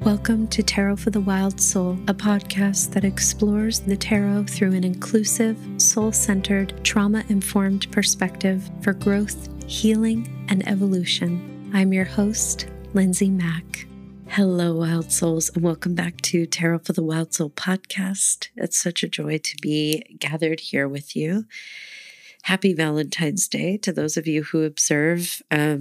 Welcome to Tarot for the Wild Soul, a podcast that explores the tarot through an inclusive, soul-centered, trauma-informed perspective for growth, healing, and evolution. I'm your host, Lindsay Mack. Hello, Wild Souls, and welcome back to Tarot for the Wild Soul podcast. It's such a joy to be gathered here with you. Happy Valentine's Day to those of you who observe.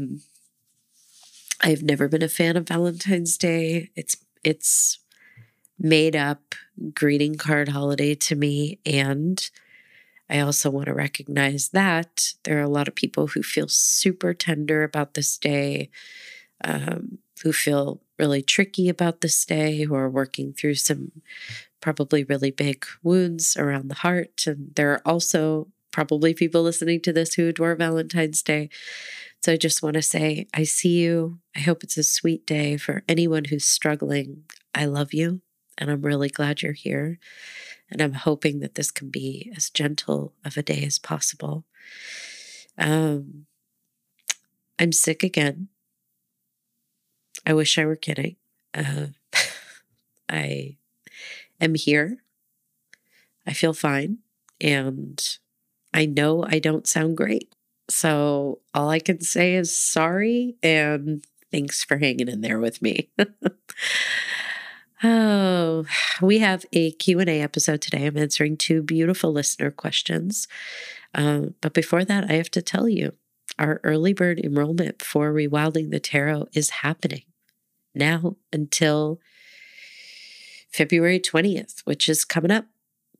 I've never been a fan of Valentine's Day. It's made up greeting card holiday to me. And I also want to recognize that there are a lot of people who feel super tender about this day, who feel really tricky about this day, who are working through some probably really big wounds around the heart. And there are also probably people listening to this who adore Valentine's Day. So I just want to say, I see you. I hope it's a sweet day for anyone who's struggling. I love you, and I'm really glad you're here. And I'm hoping that this can be as gentle of a day as possible. I'm sick again. I wish I were kidding. I am here. I feel fine. And I know I don't sound great. So all I can say is sorry and thanks for hanging in there with me. Oh, we have a Q&A episode today. I'm answering 2 beautiful listener questions. But before that, I have to tell you, our early bird enrollment for Rewilding the Tarot is happening now until February 20th, which is coming up.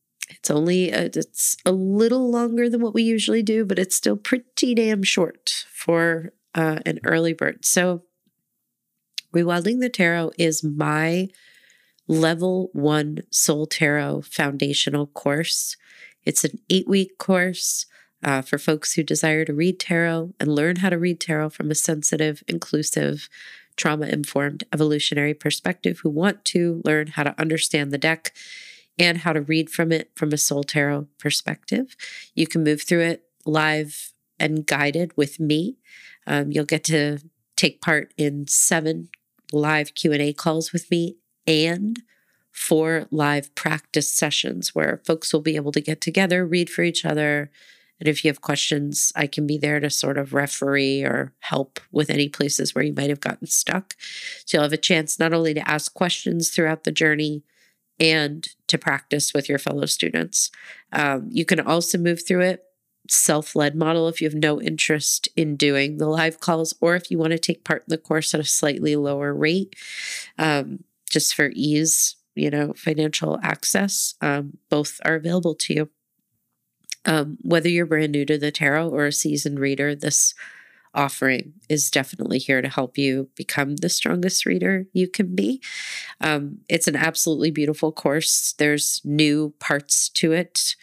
It's a little longer than what we usually do, but it's still pretty damn short for an early bird. So Rewilding the Tarot is my level 1 Soul Tarot foundational course. It's an 8-week course for folks who desire to read tarot and learn how to read tarot from a sensitive, inclusive, trauma-informed, evolutionary perspective, who want to learn how to understand the deck and how to read from it from a Soul Tarot perspective. You can move through it live and guided with me. You'll get to take part in 7 live Q&A calls with me and 4 live practice sessions where folks will be able to get together, read for each other. And if you have questions, I can be there to sort of referee or help with any places where you might have gotten stuck. So you'll have a chance not only to ask questions throughout the journey, and to practice with your fellow students. You can also move through it self-led model if you have no interest in doing the live calls, or if you want to take part in the course at a slightly lower rate, just for ease, financial access. Both are available to you. Whether you're brand new to the tarot or a seasoned reader, this offering is definitely here to help you become the strongest reader you can be. It's an absolutely beautiful course. There's new parts to it,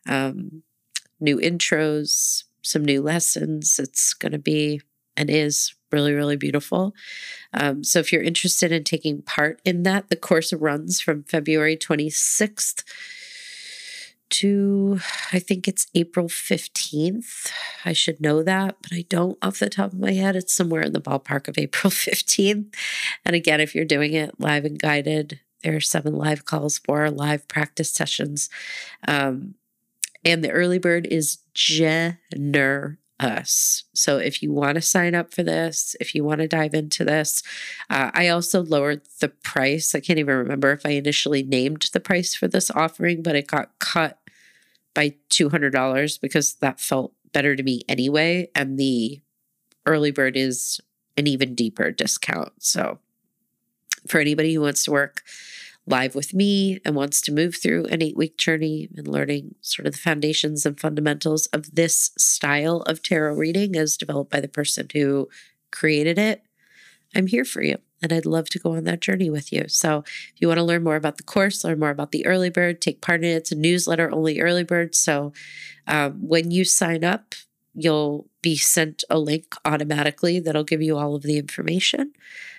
new intros, some new lessons. It's going to be and is really, really beautiful. So if you're interested in taking part in that, the course runs from February 26th to, I think it's April 15th. I should know that, but I don't off the top of my head. It's somewhere in the ballpark of April 15th. And again, if you're doing it live and guided, there are 7 live calls, 4 live practice sessions. And the early bird is generous. So if you want to sign up for this, if you want to dive into this, I also lowered the price. I can't even remember if I initially named the price for this offering, but it got cut by $200 because that felt better to me anyway. And the early bird is an even deeper discount. So for anybody who wants to work live with me and wants to move through an 8-week journey and learning sort of the foundations and fundamentals of this style of tarot reading as developed by the person who created it, I'm here for you. And I'd love to go on that journey with you. So if you want to learn more about the course, learn more about the early bird, take part in it. It's a newsletter only early bird. So when you sign up, you'll be sent a link automatically that'll give you all of the information.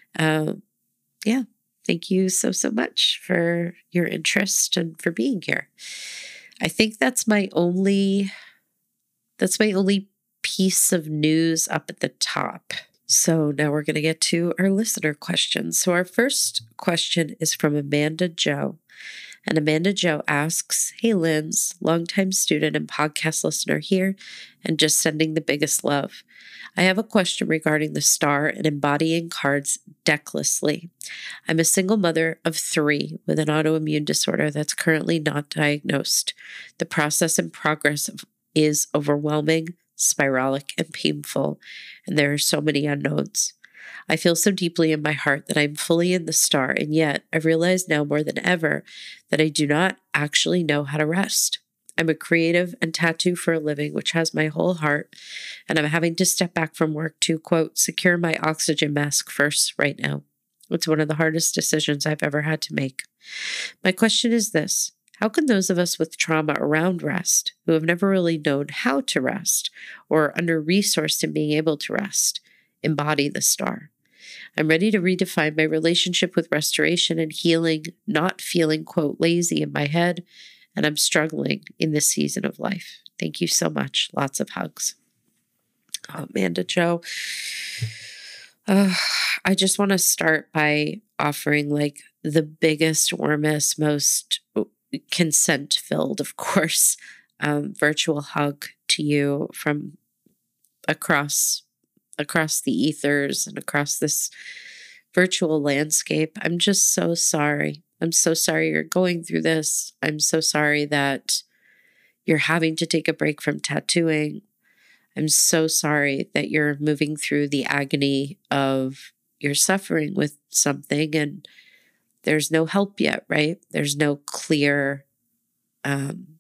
Thank you so much for your interest and for being here. I think that's my only piece of news up at the top. So now we're going to get to our listener questions. So our first question is from Amanda Joe. And Amanda Joe asks, "Hey, Linz, longtime student and podcast listener here, and just sending the biggest love. I have a question regarding the star and embodying cards decklessly. I'm a single mother of 3 with an autoimmune disorder that's currently not diagnosed. The process and progress is overwhelming, spiralic, and painful, and there are so many unknowns. I feel so deeply in my heart that I'm fully in the star, and yet I've realized now more than ever that I do not actually know how to rest. I'm a creative and tattoo for a living, which has my whole heart, and I'm having to step back from work to, quote, secure my oxygen mask first right now. It's one of the hardest decisions I've ever had to make. My question is this: how can those of us with trauma around rest, who have never really known how to rest or are under-resourced in being able to rest, embody the star? I'm ready to redefine my relationship with restoration and healing, not feeling, quote, lazy in my head, and I'm struggling in this season of life. Thank you so much. Lots of hugs." Oh, Amanda Joe. I just want to start by offering like the biggest, warmest, most consent-filled, of course, virtual hug to you from across the ethers and across this virtual landscape. I'm just so sorry. I'm so sorry you're going through this. I'm so sorry that you're having to take a break from tattooing. I'm so sorry that you're moving through the agony of your suffering with something and there's no help yet, right? There's no clear end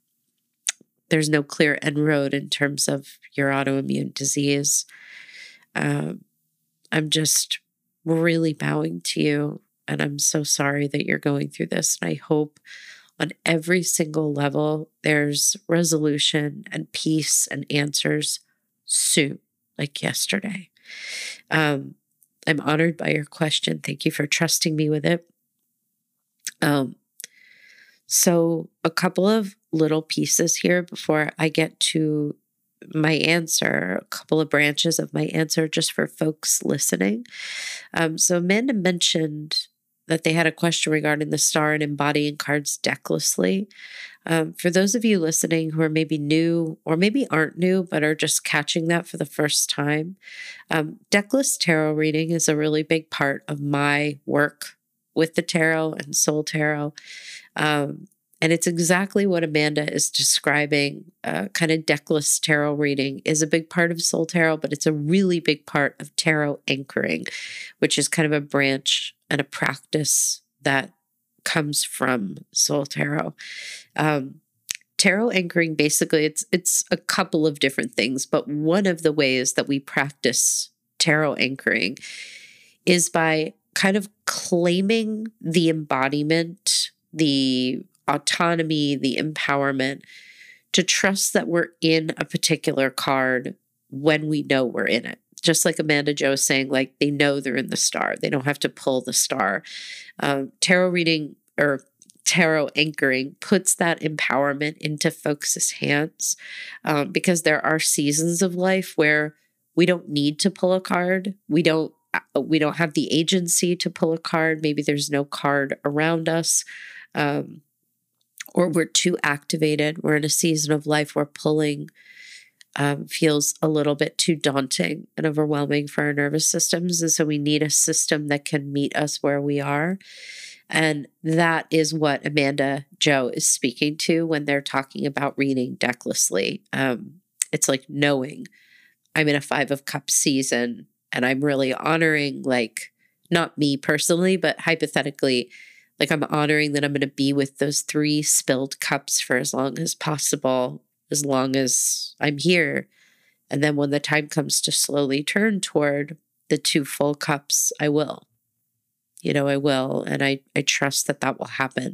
road in terms of your autoimmune disease. I'm just really bowing to you, and I'm so sorry that you're going through this. And I hope on every single level there's resolution and peace and answers soon, like yesterday. I'm honored by your question. Thank you for trusting me with it. So a couple of little pieces here before I get to my answer, a couple of branches of my answer just for folks listening. So Amanda mentioned that they had a question regarding the star and embodying cards decklessly. For those of you listening who are maybe new or maybe aren't new, but are just catching that for the first time, deckless tarot reading is a really big part of my work with the tarot and soul tarot. And it's exactly what Amanda is describing. Kind of deckless tarot reading is a big part of soul tarot, but it's a really big part of tarot anchoring, which is kind of a branch and a practice that comes from soul tarot. Tarot anchoring, basically, it's a couple of different things, but one of the ways that we practice tarot anchoring is by kind of claiming the embodiment, the autonomy, the empowerment to trust that we're in a particular card when we know we're in it. Just like Amanda Joe is saying, like they know they're in the star. They don't have to pull the star. Tarot reading or tarot anchoring puts that empowerment into folks' hands because there are seasons of life where we don't need to pull a card. We don't have the agency to pull a card. Maybe there's no card around us. Or we're too activated. We're in a season of life where pulling feels a little bit too daunting and overwhelming for our nervous systems. And so we need a system that can meet us where we are. And that is what Amanda Joe is speaking to when they're talking about reading decklessly. It's like knowing I'm in a 5 of Cups season and I'm really honoring, like, not me personally, but hypothetically, like I'm honoring that I'm going to be with those 3 spilled cups for as long as possible, as long as I'm here. And then when the time comes to slowly turn toward the 2 full cups, I will. I will. And I trust that that will happen.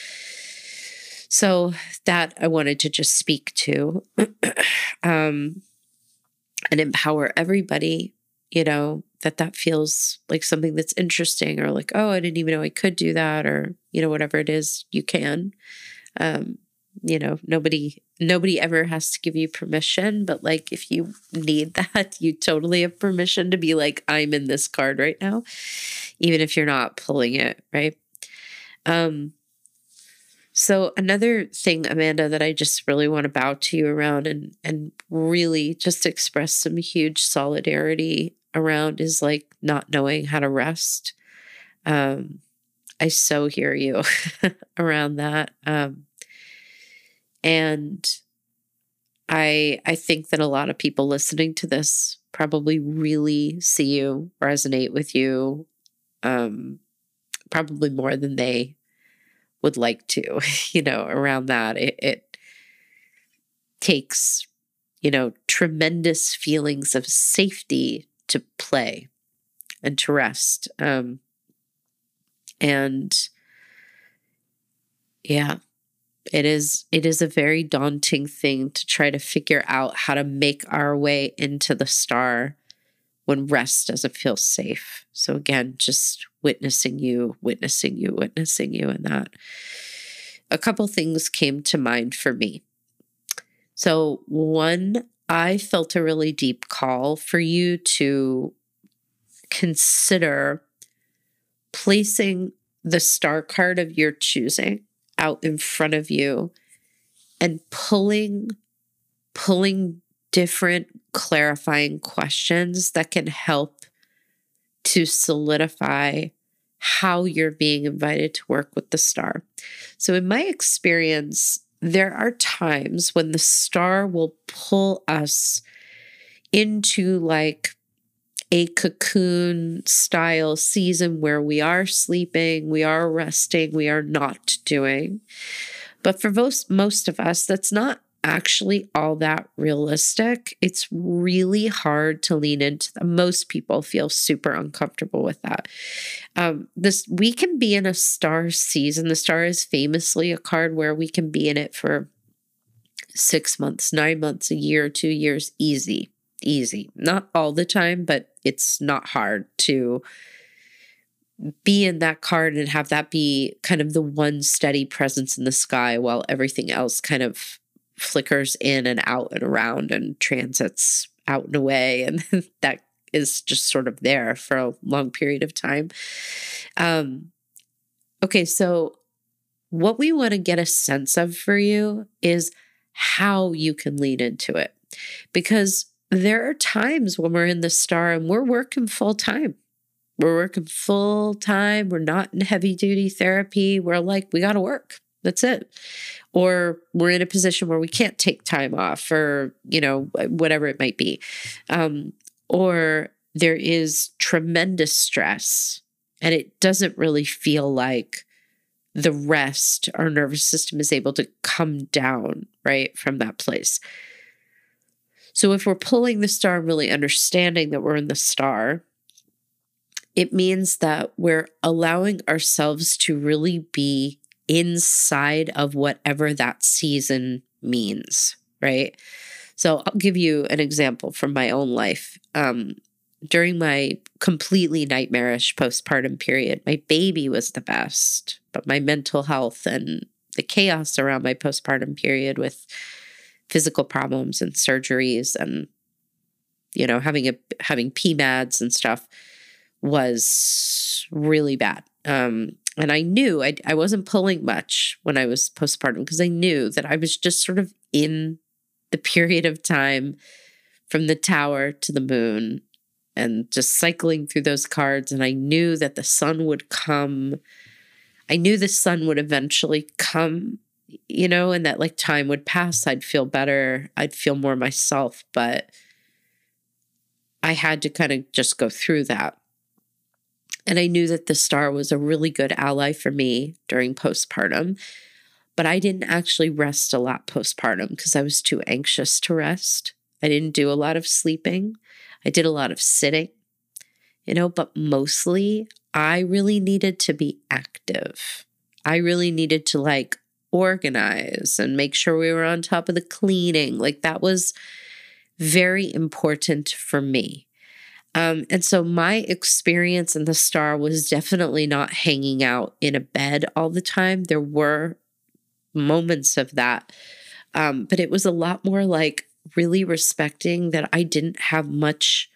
So that I wanted to just speak to and empower everybody, that feels like something that's interesting or like, oh, I didn't even know I could do that or, whatever it is you can. Nobody ever has to give you permission, but like if you need that, you totally have permission to be like, I'm in this card right now, even if you're not pulling it, right? So another thing, Amanda, that I just really want to bow to you around and really just express some huge solidarity around is like not knowing how to rest. I so hear you around that. And I think that a lot of people listening to this probably really see you, resonate with you, probably more than they would like to, around that. It takes, tremendous feelings of safety to play and to rest. And yeah, it is a very daunting thing to try to figure out how to make our way into the star when rest doesn't feel safe. So again, just witnessing you in that. A couple things came to mind for me. So one, I felt a really deep call for you to consider placing the star card of your choosing out in front of you and pulling different clarifying questions that can help to solidify how you're being invited to work with the star. So in my experience, there are times when the star will pull us into like a cocoon style season where we are sleeping, we are resting, we are not doing. But for most of us, that's not actually all that realistic. It's really hard to lean into that. Most people feel super uncomfortable with that. We can be in a star season. The star is famously a card where we can be in it for 6 months, 9 months, a year, 2 years, easy. Not all the time, but it's not hard to be in that card and have that be kind of the one steady presence in the sky while everything else kind of flickers in and out and around and transits out and away. And that is just sort of there for a long period of time. Okay, so what we want to get a sense of for you is how you can lean into it. Because there are times when we're in the star and we're working full time. We're not in heavy duty therapy. We're like, we got to work. That's it. Or we're in a position where we can't take time off or, whatever it might be. Or there is tremendous stress and it doesn't really feel like the rest, our nervous system is able to come down, right, from that place. So if we're pulling the star and really understanding that we're in the star, it means that we're allowing ourselves to really be inside of whatever that season means, right? So I'll give you an example from my own life. During my completely nightmarish postpartum period, my baby was the best, but my mental health and the chaos around my postpartum period with physical problems and surgeries and, having PMADs and stuff was really bad. And I knew I wasn't pulling much when I was postpartum because I knew that I was just sort of in the period of time from the tower to the moon and just cycling through those cards. And I knew that the sun would come. I knew the sun would eventually come, and that like time would pass. I'd feel better. I'd feel more myself, but I had to kind of just go through that. And I knew that the star was a really good ally for me during postpartum, but I didn't actually rest a lot postpartum because I was too anxious to rest. I didn't do a lot of sleeping. I did a lot of sitting, but mostly I really needed to be active. I really needed to like organize and make sure we were on top of the cleaning. Like that was very important for me. And so my experience in the star was definitely not hanging out in a bed all the time. There were, moments of that. But it was a lot more like really respecting that I didn't have much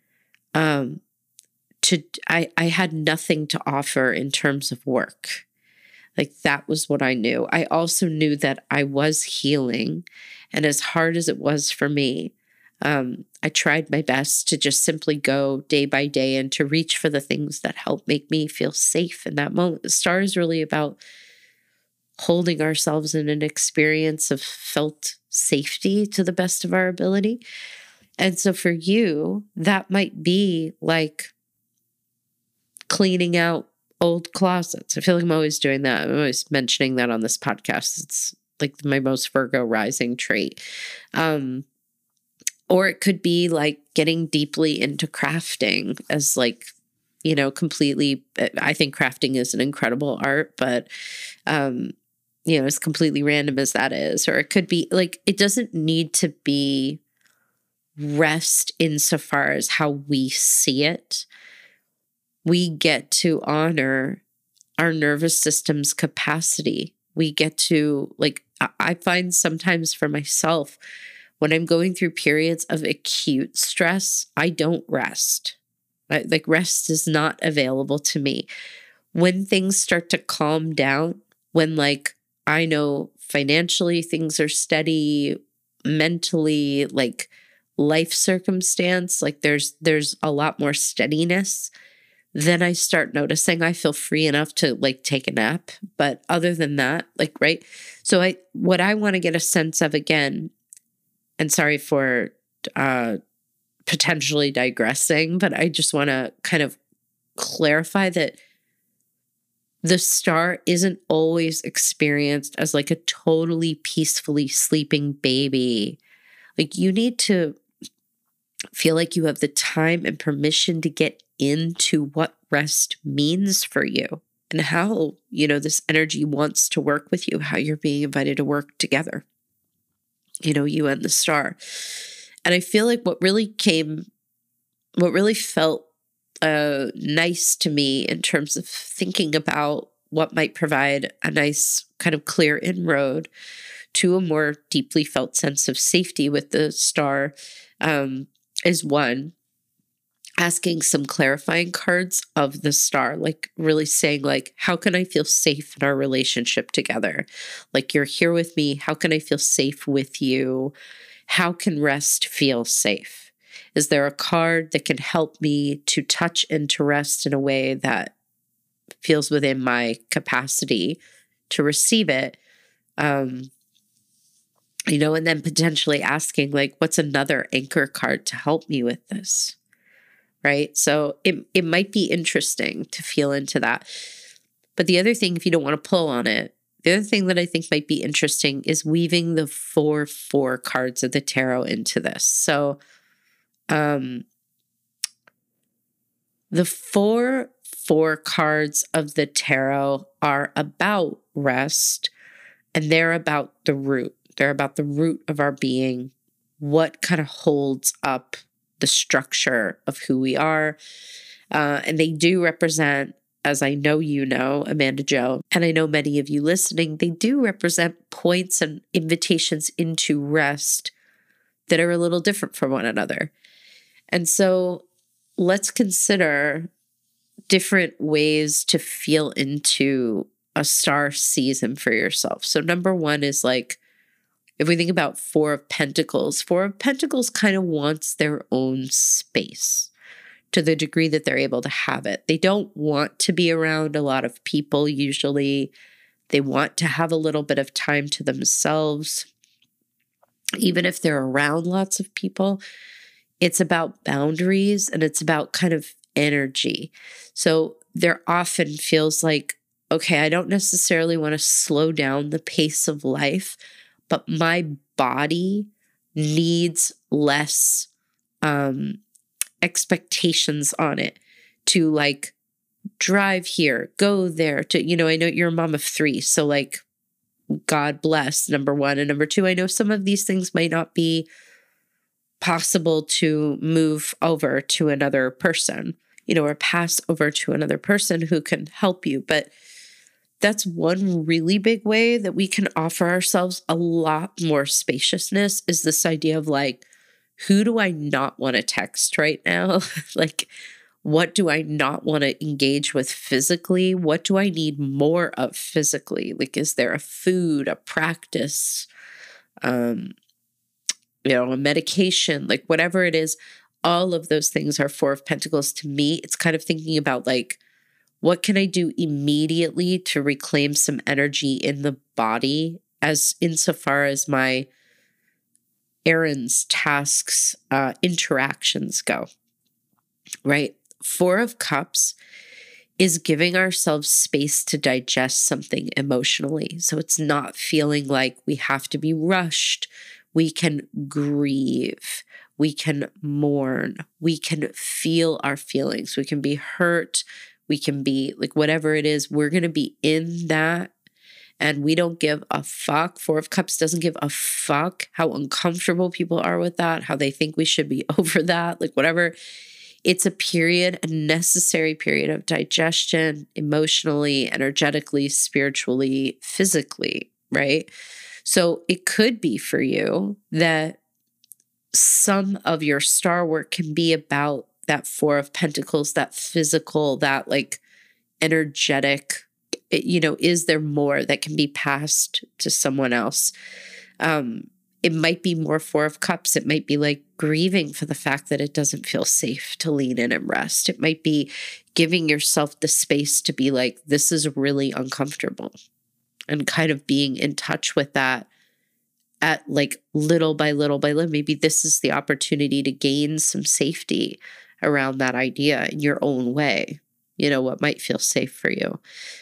I had nothing to offer in terms of work. Like that was what I knew. I also knew that I was healing. And as hard as it was for me, I tried my best to just simply go day by day and to reach for the things that help make me feel safe in that moment. The star is really about holding ourselves in an experience of felt safety to the best of our ability. And so for you, that might be like cleaning out old closets. I feel like I'm always doing that. I'm always mentioning that on this podcast. It's like my most Virgo rising trait. Or it could be like getting deeply into crafting as like, completely, I think crafting is an incredible art, but, as completely random as that is. Or it could be like, it doesn't need to be rest insofar as how we see it. We get to honor our nervous system's capacity. We get to, like, I find sometimes for myself, when I'm going through periods of acute stress, I don't rest. Like rest is not available to me. When things start to calm down, when like I know financially things are steady, mentally, like life circumstance, like there's a lot more steadiness, then I start noticing I feel free enough to like take a nap. But other than that, like, right. So what I want to get a sense of again, and sorry for potentially digressing, but I just want to kind of clarify that the star isn't always experienced as like a totally peacefully sleeping baby. Like you need to feel like you have the time and permission to get into what rest means for you and how, this energy wants to work with you, how you're being invited to work together, you and the star. And I feel like what really felt nice to me in terms of thinking about what might provide a nice kind of clear inroad to a more deeply felt sense of safety with the star is one, asking some clarifying cards of the star, like really saying like, how can I feel safe in our relationship together? Like you're here with me. How can I feel safe with you? How can rest feel safe? Is there a card that can help me to touch and to rest in a way that feels within my capacity to receive it? And then potentially asking like, what's another anchor card to help me with this? Right? So it might be interesting to feel into that. But the other thing, if you don't want to pull on it, the other thing that I think might be interesting is weaving the 4/4 cards of the tarot into this. So the 4/4 cards of the tarot are about rest, and they're about the root. They're about the root of our being, what kind of holds up the structure of who we are. And they do represent, as I know you know, Amanda Jo, and I know many of you listening, they do represent points and invitations into rest that are a little different from one another. And so let's consider different ways to feel into a star season for yourself. So number one is like, if we think about Four of Pentacles kind of wants their own space to the degree that they're able to have it. They don't want to be around a lot of people usually. They want to have a little bit of time to themselves. Even if they're around lots of people, it's about boundaries and it's about kind of energy. So there often feels like, okay, I don't necessarily want to slow down the pace of life, but my body needs less expectations on it to like drive here, go there, to, I know you're a mom of 3. So like, God bless, number one. And number two, I know some of these things might not be possible to move over to another person, or pass over to another person who can help you. But that's one really big way that we can offer ourselves a lot more spaciousness, is this idea of like, who do I not want to text right now? Like, what do I not want to engage with physically? What do I need more of physically? Like, is there a food, a practice, um, a medication, like whatever it is? All of those things are Four of Pentacles to me. It's kind of thinking about like, what can I do immediately to reclaim some energy in the body, as insofar as my errands, tasks, interactions go, right? Four of Cups is giving ourselves space to digest something emotionally. So it's not feeling like we have to be rushed. We can grieve. We can mourn. We can feel our feelings. We can be hurt. We can be like, whatever it is, we're going to be in that. And we don't give a fuck. Four of Cups doesn't give a fuck how uncomfortable people are with that, how they think we should be over that, like whatever. It's a period, a necessary period of digestion, emotionally, energetically, spiritually, physically, right? So it could be for you that some of your star work can be about that Four of Pentacles, that physical, that like energetic, is there more that can be passed to someone else? It might be more Four of Cups. It might be like grieving for the fact that it doesn't feel safe to lean in and rest. It might be giving yourself the space to be like, this is really uncomfortable, and kind of being in touch with that at like little by little by little. Maybe this is the opportunity to gain some safety around that idea in your own way. What might feel safe for you.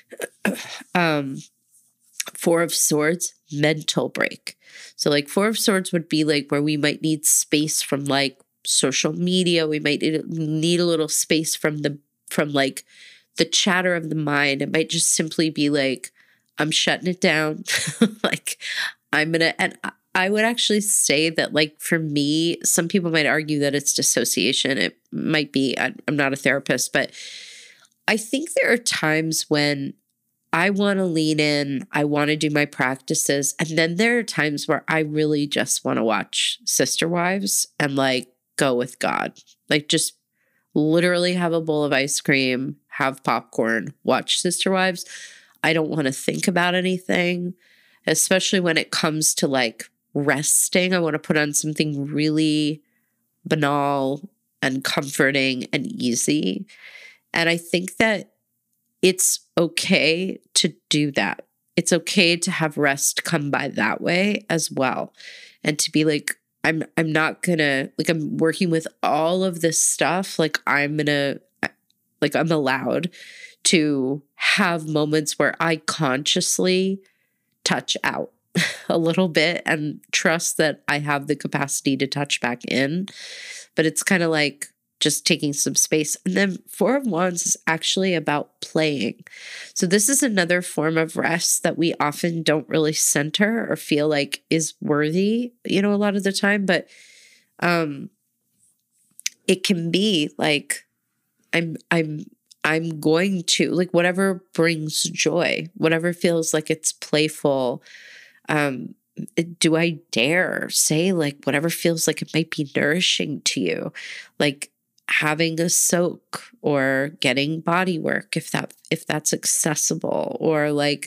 Four of Swords, mental break. So like Four of Swords would be like where we might need space from like social media. We might need a little space from like the chatter of the mind. It might just simply be like, I'm shutting it down. Like and I would actually say that like for me, some people might argue that it's dissociation. It might be, I'm not a therapist, but I think there are times when I want to lean in, I want to do my practices. And then there are times where I really just want to watch Sister Wives and like go with God. Like just literally have a bowl of ice cream, have popcorn, watch Sister Wives. I don't want to think about anything, especially when it comes to like resting. I want to put on something really banal and comforting and easy. And I think that it's okay to do that. It's okay to have rest come by that way as well. And to be like, I'm not gonna, like, I'm working with all of this stuff. Like I'm allowed to have moments where I consciously touch out a little bit and trust that I have the capacity to touch back in. But it's kind of like just taking some space. And then Four of Wands is actually about playing. So this is another form of rest that we often don't really center or feel like is worthy, a lot of the time. But it can be like, I'm going to, like, whatever brings joy, whatever feels like it's playful. Do I dare say like whatever feels like it might be nourishing to you, like having a soak or getting body work if that's accessible, or like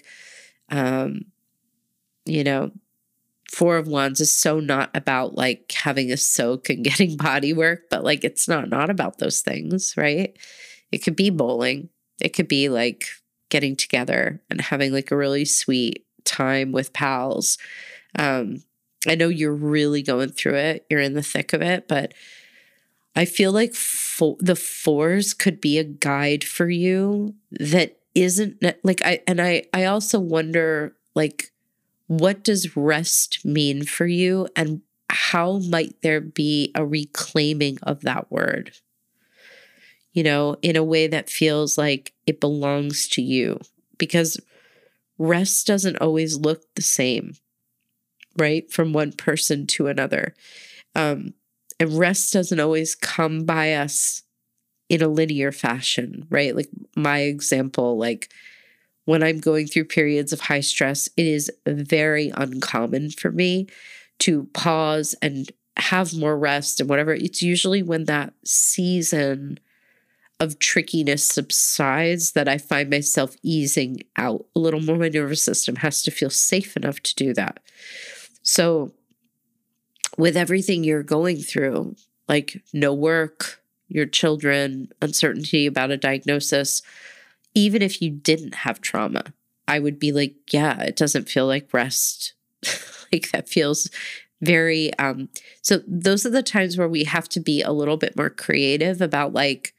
Four of Wands is so not about like having a soak and getting body work, but like it's not about those things, right? It could be bowling. It could be like getting together and having like a really sweet time with pals. I know you're really going through it. You're in the thick of it, but I feel like the fours could be a guide for you that isn't like, I also wonder, like, what does rest mean for you, and how might there be a reclaiming of that word, in a way that feels like it belongs to you? Because rest doesn't always look the same, right? From one person to another. And rest doesn't always come by us in a linear fashion, right? Like my example, like when I'm going through periods of high stress, it is very uncommon for me to pause and have more rest and whatever. It's usually when that season of trickiness subsides that I find myself easing out a little more. My nervous system has to feel safe enough to do that. So with everything you're going through, like no work, your children, uncertainty about a diagnosis, even if you didn't have trauma, I would be like, yeah, it doesn't feel like rest. Like that feels very, so those are the times where we have to be a little bit more creative about like,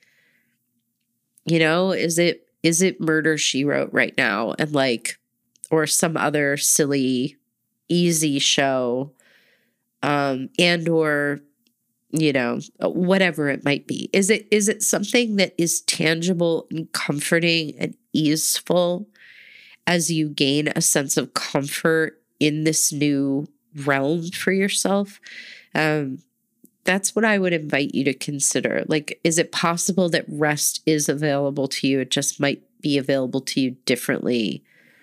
is it Murder, She Wrote right now? And like, or some other silly, easy show, and or, whatever it might be. Is it something that is tangible and comforting and easeful as you gain a sense of comfort in this new realm for yourself? That's what I would invite you to consider. Like, is it possible that rest is available to you? It just might be available to you differently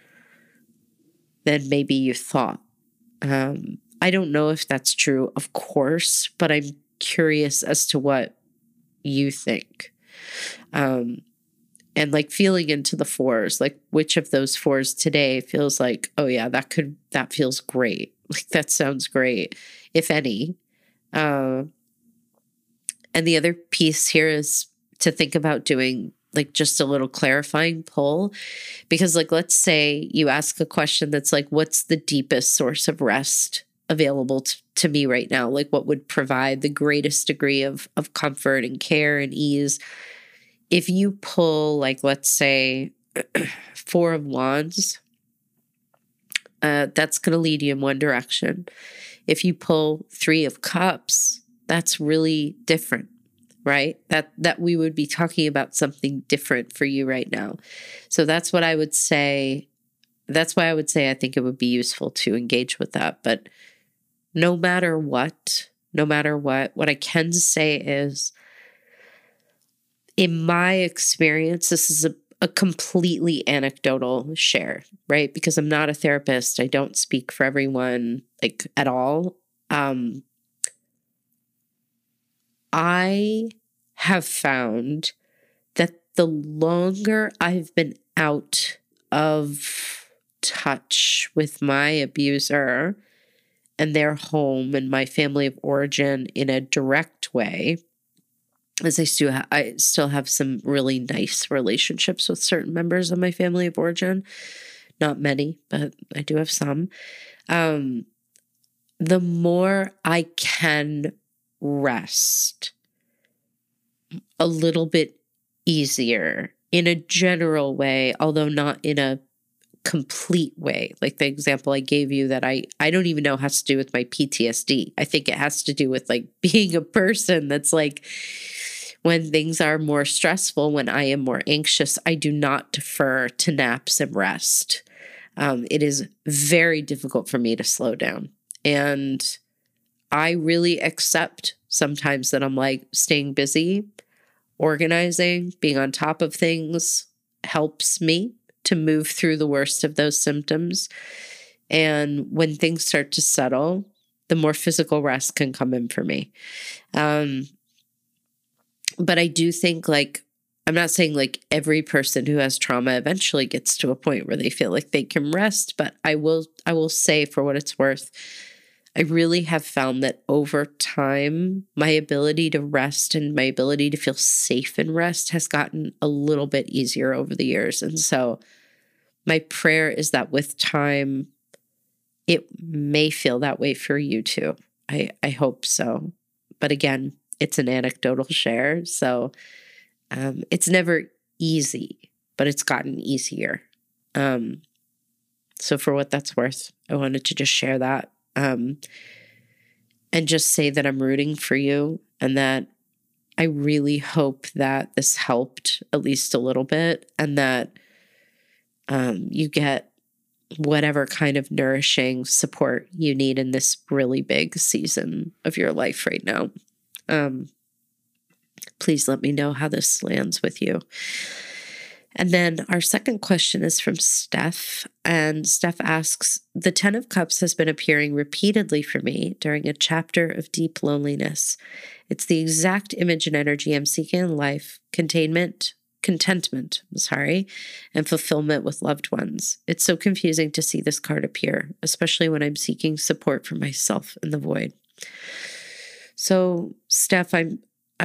than maybe you thought. I don't know if that's true, of course, but I'm curious as to what you think. And like feeling into the fours, like which of those fours today feels like, oh yeah, that feels great. Like that sounds great, if any. And the other piece here is to think about doing like just a little clarifying poll, because like, let's say you ask a question that's like, what's the deepest source of rest available to me right now? Like what would provide the greatest degree of comfort and care and ease? If you pull like, let's say 4 of Wands, that's going to lead you in one direction. If you pull 3 of Cups, that's really different, right? That we would be talking about something different for you right now. So that's what I would say. That's why I would say I think it would be useful to engage with that. But no matter what, what I can say is, in my experience, this is a completely anecdotal share, right? Because I'm not a therapist. I don't speak for everyone, like at all. I have found that the longer I've been out of touch with my abuser and their home and my family of origin in a direct way, as I still have some really nice relationships with certain members of my family of origin. Not many, but I do have some. The more I can rest a little bit easier in a general way, although not in a complete way. Like the example I gave you that I don't even know has to do with my PTSD. I think it has to do with like being a person that's like, when things are more stressful, when I am more anxious, I do not defer to naps and rest. It is very difficult for me to slow down. And I really accept sometimes that I'm like staying busy, organizing, being on top of things helps me to move through the worst of those symptoms. And when things start to settle, the more physical rest can come in for me. But I do think like, I'm not saying like every person who has trauma eventually gets to a point where they feel like they can rest, but I will say, for what it's worth, I really have found that over time, my ability to rest and my ability to feel safe in rest has gotten a little bit easier over the years. And so my prayer is that with time, it may feel that way for you too. I hope so. But again, it's an anecdotal share. So it's never easy, but it's gotten easier. So for what that's worth, I wanted to just share that. And just say that I'm rooting for you and that I really hope that this helped at least a little bit, and that you get whatever kind of nourishing support you need in this really big season of your life right now. Please let me know how this lands with you. And then our second question is from Steph. And Steph asks, the 10 of Cups has been appearing repeatedly for me during a chapter of deep loneliness. It's the exact image and energy I'm seeking in life, contentment, and fulfillment with loved ones. It's so confusing to see this card appear, especially when I'm seeking support for myself in the void. So, Steph, I'm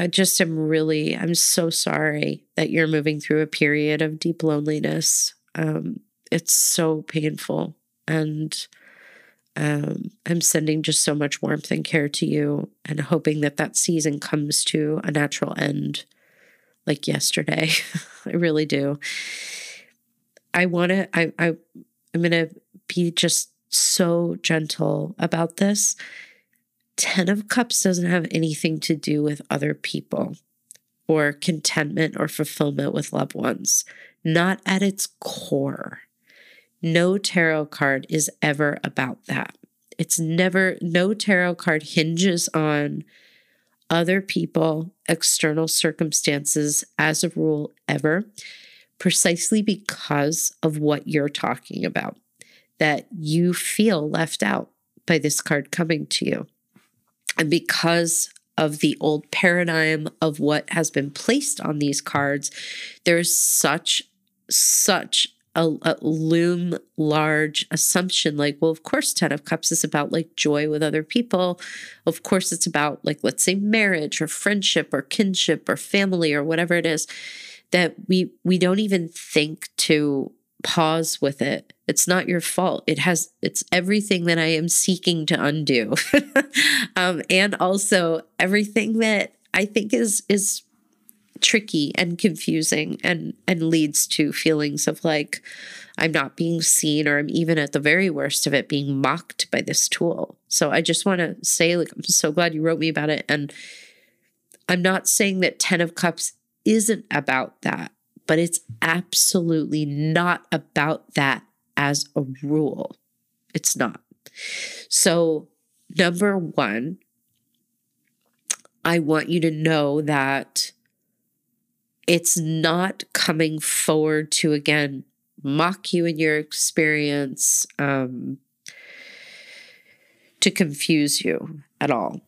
so sorry that you're moving through a period of deep loneliness. It's so painful, and I'm sending just so much warmth and care to you, and hoping that season comes to a natural end, like yesterday. I really do. I'm gonna be just so gentle about this. 10 of Cups doesn't have anything to do with other people or contentment or fulfillment with loved ones. Not at its core. No tarot card is ever about that. No tarot card hinges on other people, external circumstances as a rule ever, precisely because of what you're talking about, that you feel left out by this card coming to you. And because of the old paradigm of what has been placed on these cards, there's such a loom large assumption, like, well, of course 10 of Cups is about like joy with other people. Of course it's about, like, let's say marriage or friendship or kinship or family or whatever it is, that we don't even think to pause with it. It's not your fault. It's everything that I am seeking to undo. And also everything that I think is tricky and confusing and leads to feelings of like, I'm not being seen, or I'm even at the very worst of it being mocked by this tool. So I just want to say, like, I'm so glad you wrote me about it. And I'm not saying that 10 of Cups isn't about that, but it's absolutely not about that as a rule. It's not. So, number one, I want you to know that it's not coming forward to, again, mock you in your experience, to confuse you at all.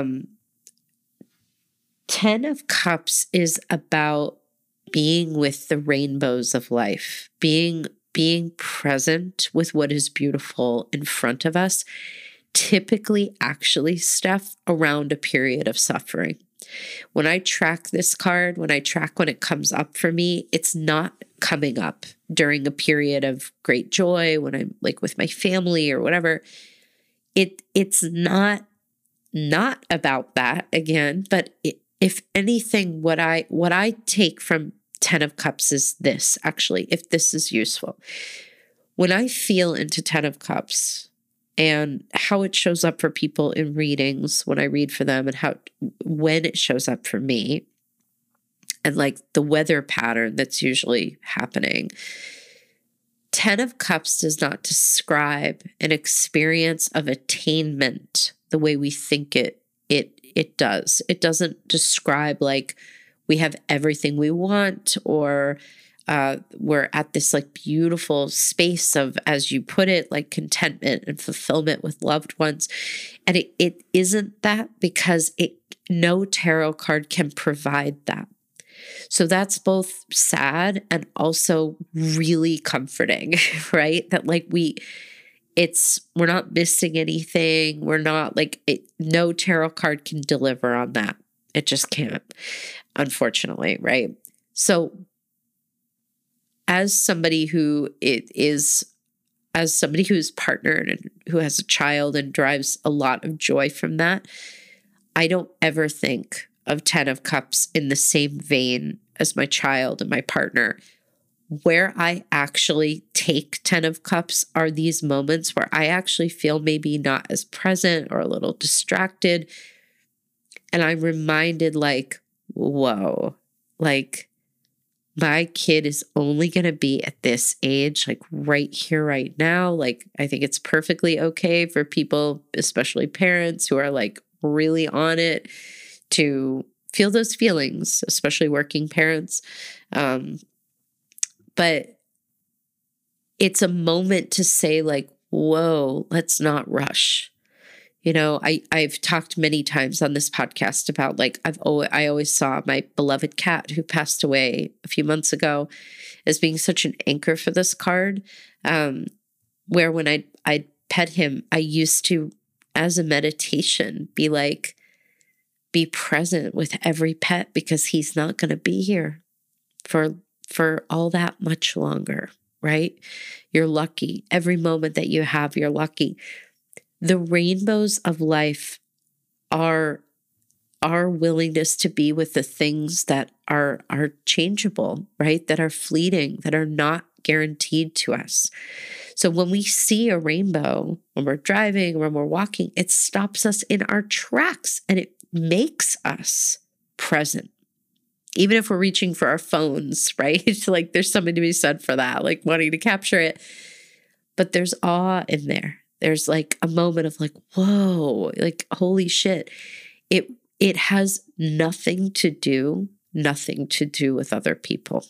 10 of Cups is about being with the rainbows of life, being present with what is beautiful in front of us, typically, actually, Steph, around a period of suffering. When I track this card, when it comes up for me, it's not coming up during a period of great joy, when I'm like with my family or whatever. It's not about that again, but if anything, what I take from 10 of Cups is this, actually, if this is useful. When I feel into 10 of Cups and how it shows up for people in readings when I read for them, and when it shows up for me, and like the weather pattern that's usually happening, 10 of Cups does not describe an experience of attainment the way we think it does. It doesn't describe like we have everything we want, or we're at this like beautiful space of, as you put it, like contentment and fulfillment with loved ones. And it isn't that, because no tarot card can provide that. So that's both sad and also really comforting, right? That like we're not missing anything. We're not like, no tarot card can deliver on that. It just can't, unfortunately, right? So as somebody who's partnered and who has a child and derives a lot of joy from that, I don't ever think of 10 of Cups in the same vein as my child and my partner. Where I actually take 10 of Cups are these moments where I actually feel maybe not as present or a little distracted. And I'm reminded, like, whoa, like my kid is only going to be at this age, like right here, right now. Like, I think it's perfectly okay for people, especially parents who are like really on it, to feel those feelings, especially working parents. but it's a moment to say like, whoa, let's not rush. I've talked many times on this podcast about like I always saw my beloved cat who passed away a few months ago as being such an anchor for this card. Where when I'd pet him, I used to, as a meditation, be present with every pet because he's not going to be here for all that much longer, right? You're lucky. Every moment that you have, you're lucky. The rainbows of life are our willingness to be with the things that are changeable, right? That are fleeting, that are not guaranteed to us. So when we see a rainbow, when we're driving, when we're walking, it stops us in our tracks and it makes us present. Even if we're reaching for our phones, right? Like there's something to be said for that, like wanting to capture it. But there's awe in there. There's like a moment of like, whoa, like, holy shit. It has nothing to do with other people.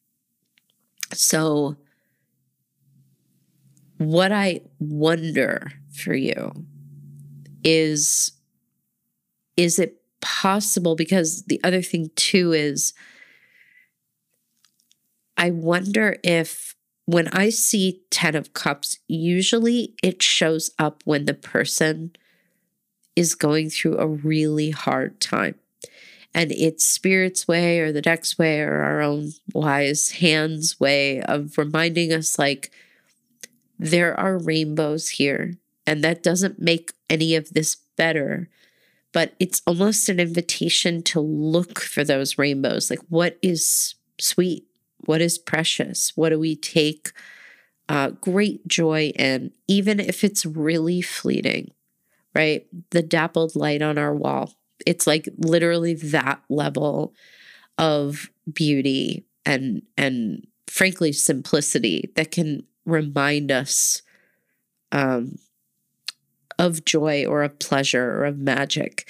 So what I wonder for you is it possible? Because the other thing too is, I wonder if when I see 10 of Cups, usually it shows up when the person is going through a really hard time. And it's Spirit's way or the deck's way or our own wise hand's way of reminding us like, there are rainbows here. And that doesn't make any of this better. But it's almost an invitation to look for those rainbows. Like, what is sweet? What is precious? What do we take great joy in, even if it's really fleeting, right? The dappled light on our wall. It's like literally that level of beauty and frankly, simplicity that can remind us of joy or of pleasure or of magic.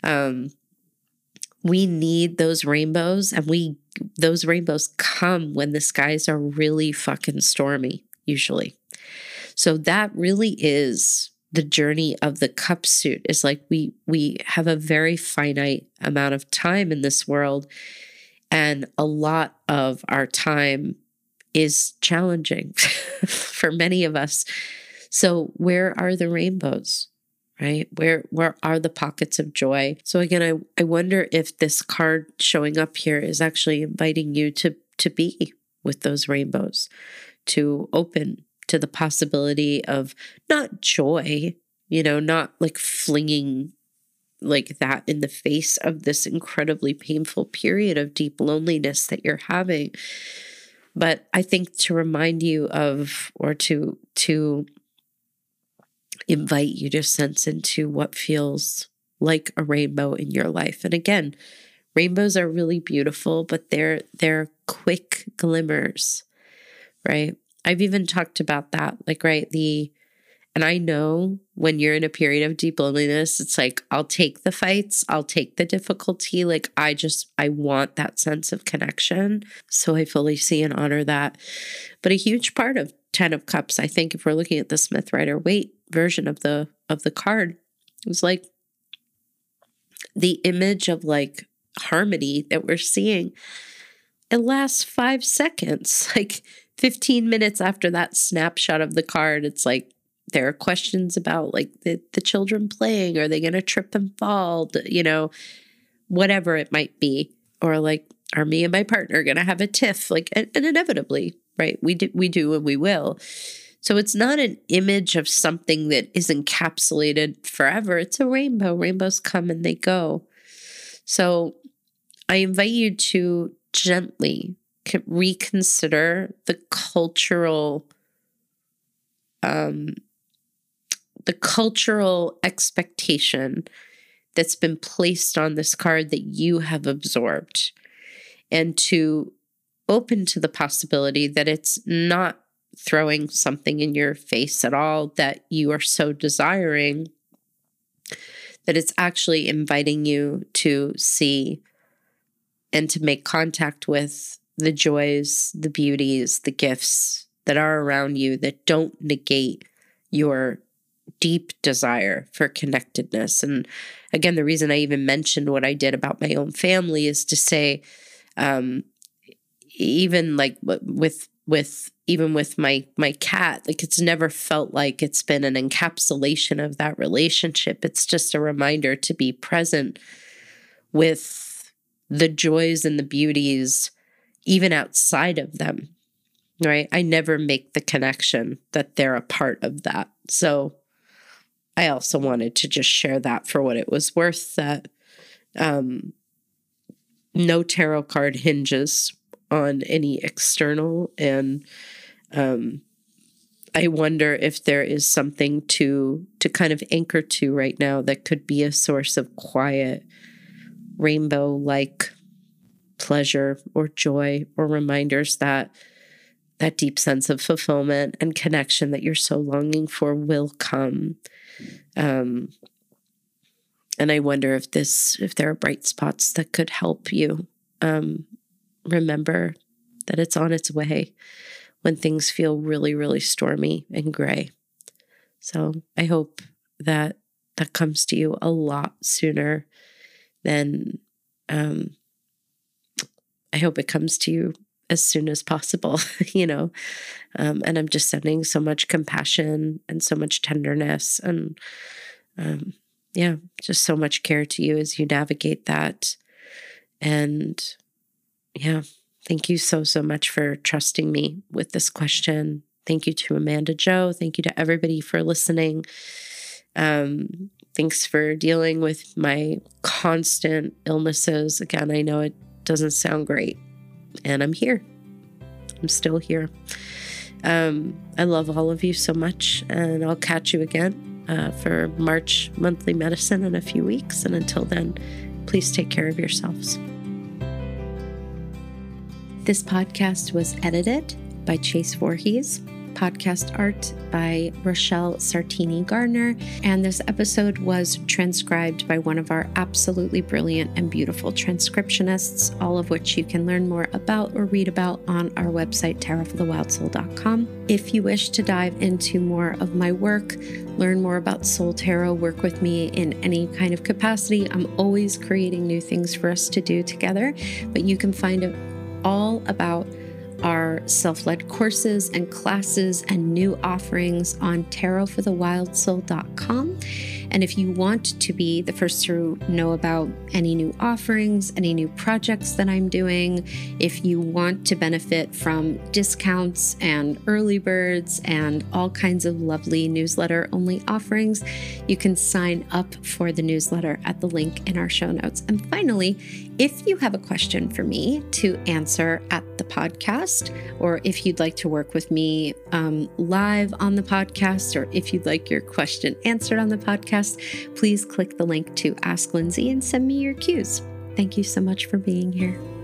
We need those rainbows, and those rainbows come when the skies are really fucking stormy, usually. So that really is the journey of the cup suit. Is like we have a very finite amount of time in this world, and a lot of our time is challenging for many of us. So where are the rainbows, right? Where are the pockets of joy? So again, I wonder if this card showing up here is actually inviting you to be with those rainbows, to open to the possibility of not joy, not like flinging like that in the face of this incredibly painful period of deep loneliness that you're having. But I think to remind you of, or to invite you to sense into what feels like a rainbow in your life. And again, rainbows are really beautiful, but they're quick glimmers, right? I've even talked about that, like, right, and I know when you're in a period of deep loneliness, it's like, I'll take the fights, I'll take the difficulty. Like, I want that sense of connection. So I fully see and honor that. But a huge part of 10 of Cups, I think, if we're looking at the Smith Rider-Waite version of the card, was like the image of like harmony that we're seeing. It lasts 5 seconds, like 15 minutes after that snapshot of the card. It's like, there are questions about like the children playing. Are they going to trip and fall? Whatever it might be. Or like, are me and my partner going to have a tiff? Like, and inevitably, right? We do and we will. So it's not an image of something that is encapsulated forever. It's a rainbow. Rainbows come and they go. So I invite you to gently reconsider the cultural expectation that's been placed on this card that you have absorbed, and to open to the possibility that it's not throwing something in your face at all that you are so desiring, that it's actually inviting you to see and to make contact with the joys, the beauties, the gifts that are around you that don't negate your deep desire for connectedness. And again, the reason I even mentioned what I did about my own family is to say, even like even with my cat, like it's never felt like it's been an encapsulation of that relationship. It's just a reminder to be present with the joys and the beauties, even outside of them, right? I never make the connection that they're a part of that. So I also wanted to just share that for what it was worth, that no tarot card hinges on any external. And I wonder if there is something to kind of anchor to right now that could be a source of quiet, rainbow-like pleasure or joy, or reminders that that deep sense of fulfillment and connection that you're so longing for will come. And I wonder if there are bright spots that could help you remember that it's on its way when things feel really, really stormy and gray. So I hope that that comes to you a lot sooner than, I hope it comes to you as soon as possible, and I'm just sending so much compassion and so much tenderness and, just so much care to you as you navigate that. And thank you so, so much for trusting me with this question. Thank you to Amanda Jo. Thank you to everybody for listening. Thanks for dealing with my constant illnesses. Again, I know it doesn't sound great, and I'm here. I'm still here. I love all of you so much, and I'll catch you again for March monthly medicine in a few weeks. And until then, please take care of yourselves. This podcast was edited by Chase Voorhees, podcast art by Rochelle Sartini Gardner, and this episode was transcribed by one of our absolutely brilliant and beautiful transcriptionists, all of which you can learn more about or read about on our website, tarotforthewildsoul.com. If you wish to dive into more of my work, learn more about Soul Tarot, work with me in any kind of capacity, I'm always creating new things for us to do together, but you can find it all about our self-led courses and classes and new offerings on tarotforthewildsoul.com. And if you want to be the first to know about any new offerings, any new projects that I'm doing, if you want to benefit from discounts and early birds and all kinds of lovely newsletter-only offerings, you can sign up for the newsletter at the link in our show notes. And finally, if you have a question for me to answer at the podcast, or if you'd like to work with me live on the podcast, or if you'd like your question answered on the podcast, please click the link to Ask Lindsay and send me your cues. Thank you so much for being here.